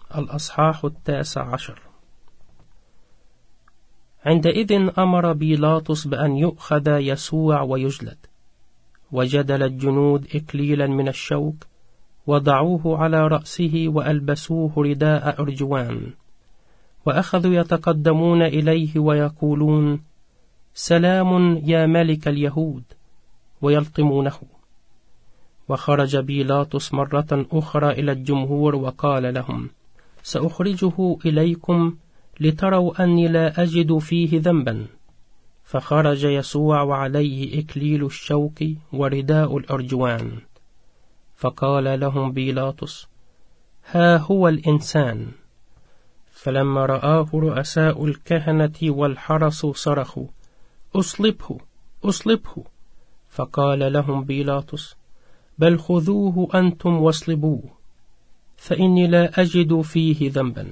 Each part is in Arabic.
الأصحاح 19. عندئذ أمر بيلاطس بأن يؤخذ يسوع ويجلد، وجدل الجنود إكليلا من الشوك، وضعوه على رأسه وألبسوه رداء أرجوان، وأخذوا يتقدمون إليه ويقولون: سلام يا ملك اليهود، ويلطمونه. وخرج بيلاطس مرة أخرى إلى الجمهور وقال لهم: سأخرجه إليكم لتروا أني لا أجد فيه ذنبا. فخرج يسوع وعليه إكليل الشوك ورداء الأرجوان. فقال لهم بيلاطس: ها هو الإنسان. فلما رآه رؤساء الكهنة والحرس صرخوا: أصلبه أصلبه. فقال لهم بيلاطس: بل خذوه أنتم واصلبوه، فإني لا أجد فيه ذنبا.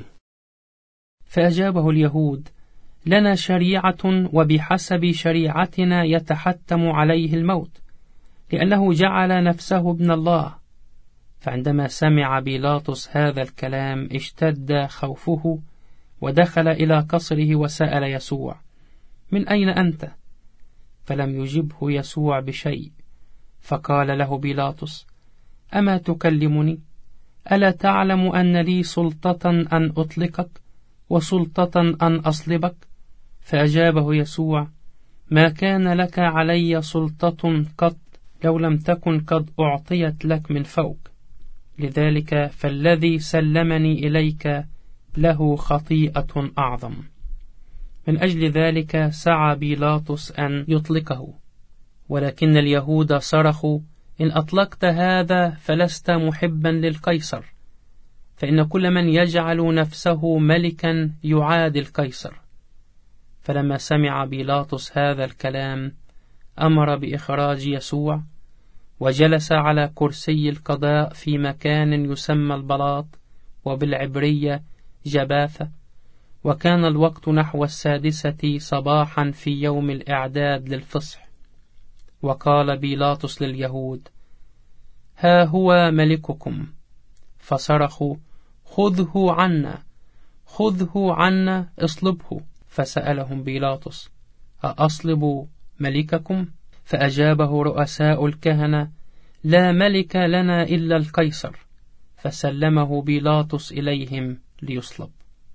فأجابه اليهود: لنا شريعة، وبحسب شريعتنا يتحتم عليه الموت، لأنه جعل نفسه ابن الله. فعندما سمع بيلاطس هذا الكلام اشتد خوفه، ودخل إلى قصره وسأل يسوع: من أين أنت؟ فلم يجبه يسوع بشيء. فقال له بيلاطس: أما تكلمني؟ ألا تعلم أن لي سلطة أن أطلقك وسلطة أن أصلبك؟ فأجابه يسوع: ما كان لك علي سلطة قط، لو لم تكن قد أعطيت لك من فوق. لذلك فالذي سلمني إليك له خطيئة أعظم. من أجل ذلك سعى بيلاطس أن يطلقه، ولكن اليهود صرخوا: إن أطلقت هذا فلست محبا للقيصر، فإن كل من يجعل نفسه ملكا يعادي القيصر. فلما سمع بيلاطس هذا الكلام أمر بإخراج يسوع، وجلس على كرسي القضاء في مكان يسمى البلاط، وبالعبرية جباثة. وكان الوقت نحو 6 صباحا في يوم الإعداد للفصح. وقال بيلاطس لليهود: ها هو ملككم. فصرخوا: خذه عنا خذه عنا، اصلبه. فسألهم بيلاطس: أأصلب ملككم؟ فأجابه رؤساء الكهنة: لا ملك لنا إلا القيصر. فسلمه بيلاطس إليهم ليصلب.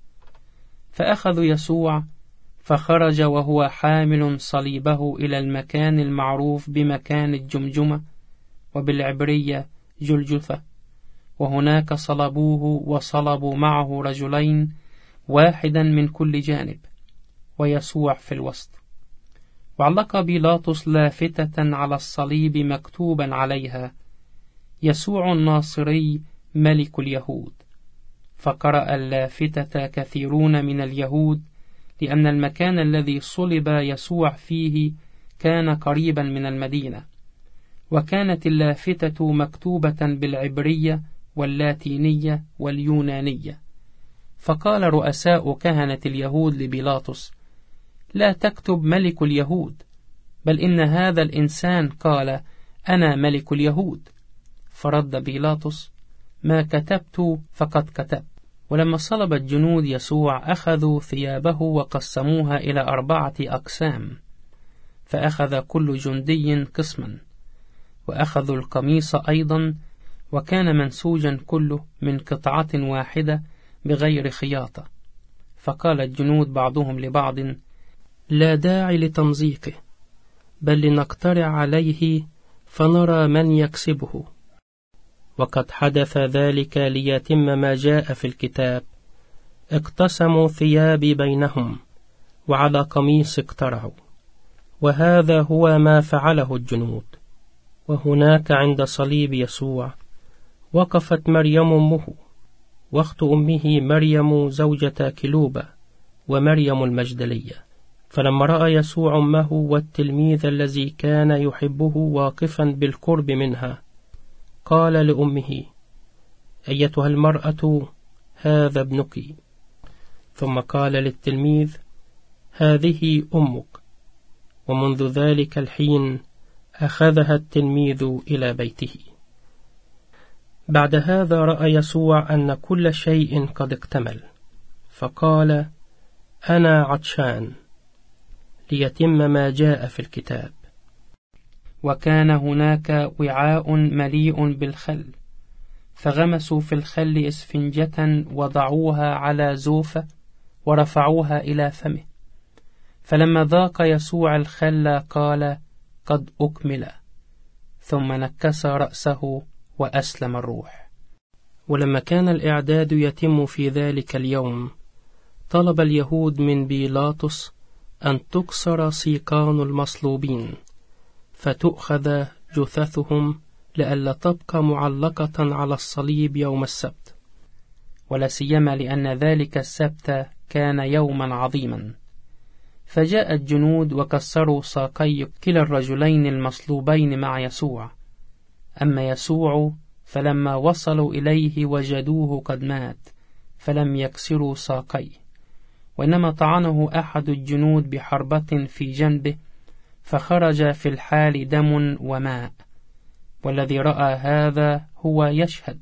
فأخذوا يسوع، فخرج وهو حامل صليبه إلى المكان المعروف بمكان الجمجمة، وبالعبرية جلجثة. وهناك صلبوه، وصلبوا معه رجلين، واحدا من كل جانب، ويسوع في الوسط. وعلق بيلاطس لافتة على الصليب مكتوبا عليها: يسوع الناصري ملك اليهود. فقرأ اللافتة كثيرون من اليهود، لأن المكان الذي صلب يسوع فيه كان قريبا من المدينة. وكانت اللافتة مكتوبة بالعبرية واللاتينية واليونانية. فقال رؤساء كهنة اليهود لبيلاطس: لا تكتب ملك اليهود، بل إن هذا الإنسان قال: أنا ملك اليهود. فرد بيلاطس: ما كتبت فقد كتبت. ولما صلب الجنود يسوع أخذوا ثيابه وقسموها إلى 4 أقسام، فأخذ كل جندي قسما، وأخذوا القميص أيضا، وكان منسوجا كله من قطعة واحدة بغير خياطة. فقال الجنود بعضهم لبعض: لا داعي لتمزيقه، بل لنقترع عليه فنرى من يكسبه. وقد حدث ذلك ليتم ما جاء في الكتاب: اقتسموا ثيابي بينهم، وعلى قميص اقترعوا. وهذا هو ما فعله الجنود. وهناك عند صليب يسوع وقفت مريم أمه، واخت أمه مريم زوجة كلوبة، ومريم المجدلية. فلما رأى يسوع أمه والتلميذ الذي كان يحبه واقفا بالقرب منها، قال لأمه: أيتها المرأة، هذا ابنك. ثم قال للتلميذ: هذه أمك. ومنذ ذلك الحين أخذها التلميذ إلى بيته. بعد هذا رأى يسوع أن كل شيء قد اكتمل، فقال: أنا عطشان، ليتم ما جاء في الكتاب. وكان هناك وعاء مليء بالخل، فغمسوا في الخل إسفنجة وضعوها على زوفة ورفعوها إلى فمه، فلما ذاق يسوع الخل قال: قد أكمل، ثم نكس رأسه وأسلم الروح. ولما كان الإعداد يتم في ذلك اليوم، طلب اليهود من بيلاطس أن تكسر سيقان المصلوبين، فتؤخذ جثثهم لئلا تبقى معلقة على الصليب يوم السبت، ولا سيما لأن ذلك السبت كان يوما عظيما. فجاء الجنود وكسروا ساقي كلا الرجلين المصلوبين مع يسوع. أما يسوع فلما وصلوا إليه وجدوه قد مات، فلم يكسروا ساقيه، وإنما طعنه أحد الجنود بحربة في جنبه، فخرج في الحال دم وماء. والذي رأى هذا هو يشهد،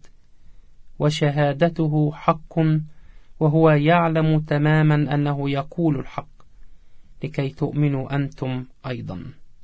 وشهادته حق، وهو يعلم تماما أنه يقول الحق، لكي تؤمنوا أنتم أيضا.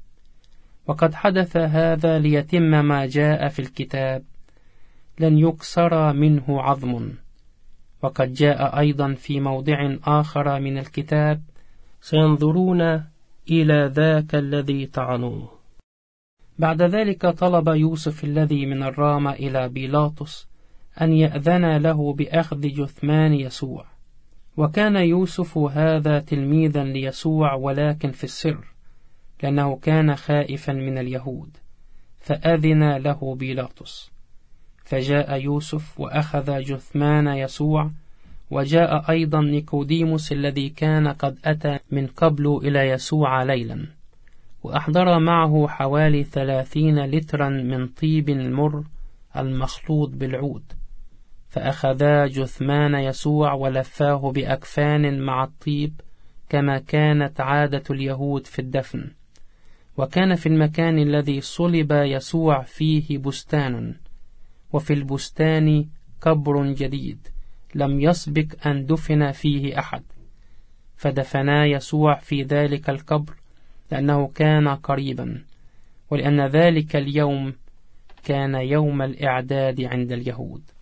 وقد حدث هذا ليتم ما جاء في الكتاب: لن يكسر منه عظم. وقد جاء أيضا في موضع آخر من الكتاب: سينظرون إلى ذاك الذي طعنوه. بعد ذلك طلب يوسف الذي من الرامة إلى بيلاطس أن يأذن له بأخذ جثمان يسوع. وكان يوسف هذا تلميذا ليسوع، ولكن في السر، لأنه كان خائفا من اليهود، فأذن له بيلاطس. فجاء يوسف وأخذ جثمان يسوع، وجاء أيضا نيكوديموس الذي كان قد أتى من قبل إلى يسوع ليلا، وأحضر معه حوالي 30 لترا من طيب المر المخلوط بالعود، فأخذا جثمان يسوع ولفاه بأكفان مع الطيب، كما كانت عادة اليهود في الدفن. وكان في المكان الذي صلب يسوع فيه بستان، وفي البستان قبر جديد لم يسبق أن دفن فيه أحد، فدفنا يسوع في ذلك القبر لأنه كان قريبا، ولأن ذلك اليوم كان يوم الإعداد عند اليهود.